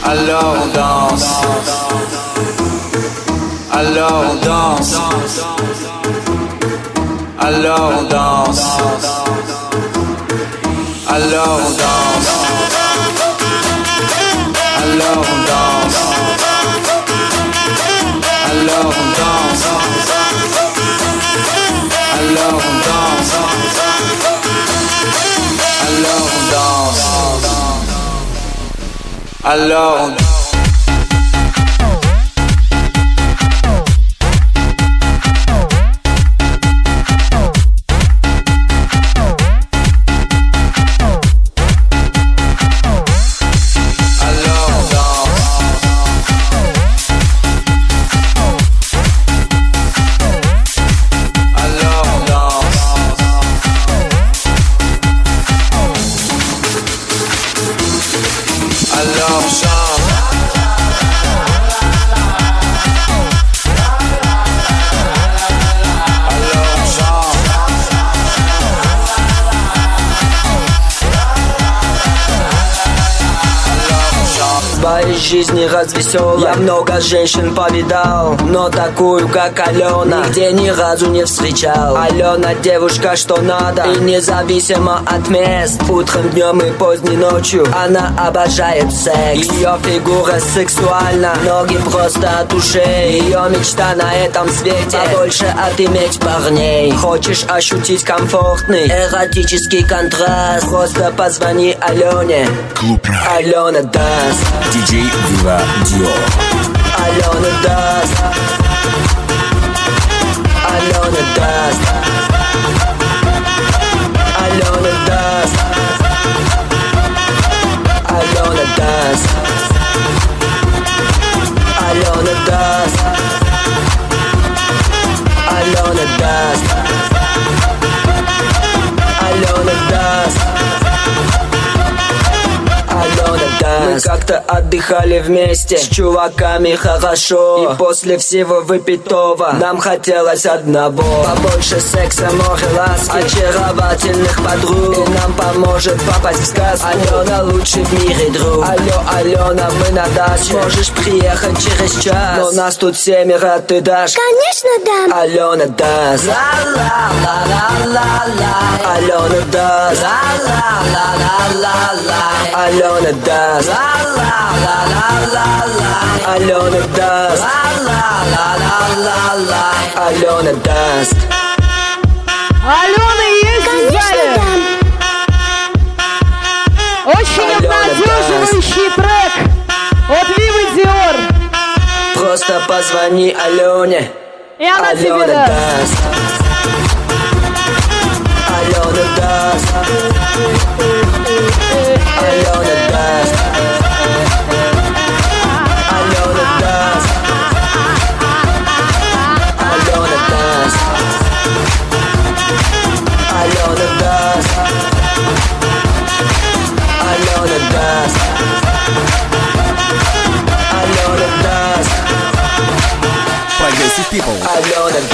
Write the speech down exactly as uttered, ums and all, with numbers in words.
Alors on danse. Alors on danse. Alors on danse. Alors on danse. Alors on danse. Alors on danse. Alors on danse. Alors on danse. Alors on danse. Жизни развеселой. Я много женщин повидал, но такую, как Алена, нигде ни разу не встречал. Алена девушка, что надо, и независимо от мест. Утром, днем и поздней ночью она обожает секс. Ее фигура сексуальна, ноги просто от ушей. Ее мечта на этом свете побольше отыметь парней. Хочешь ощутить комфортный эротический контраст? Просто позвони Алене. Алена даст. диджей Viva Dior. Alona Dust. Alona Dust. Alona Dust. Alona Dust. Alona Dust. Alona Dust. Alona Dust. Мы как-то отдыхали вместе с чуваками хорошо, и после всего выпитого нам хотелось одного: побольше секса, море ласки, очаровательных подруг. И нам поможет попасть в сказку Алена, лучший в мире друг. Алло, Алена, мы на даче, можешь приехать через час, но нас тут семеро, ты дашь? Конечно дам. Алена даст. Алена даст. Алена даст. Алена даст. Алена даст. Алена есть в зале? Очень обнадеживающий трек от Viva Dior. Просто позвони Алене. И она тебе Алена даст. даст. Алена даст. Алена даст. Алена даст. Алена даст. Алена даст. Алена даст. Алена даст. Progressive people. Alona